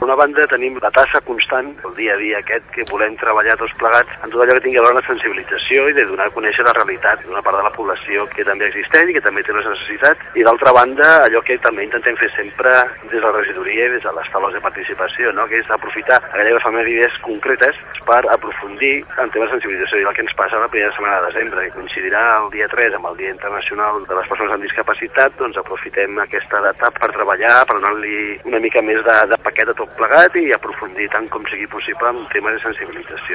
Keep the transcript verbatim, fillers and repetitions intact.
Per una banda tenim la tassa constant, el dia a dia aquest que volem treballar tots plegats en tot allò que tingui a veure amb la sensibilització i de donar a conèixer la realitat d'una part de la població que també existeix i que també té les necessitats. I d'altra banda, allò que també intentem fer sempre des de la regidoria i des de les taules de participació, no? Que és aprofitar aquelles famílies concretes per aprofundir en temes de sensibilització. I el que ens passa la primera setmana de desembre, que coincidirà el dia tres amb el Dia Internacional de les Persones amb Discapacitat, doncs aprofitem aquesta data per treballar, per donar-li una mica més de, de paquet a tot plegat i aprofundir tant com sigui possible en temes de sensibilització.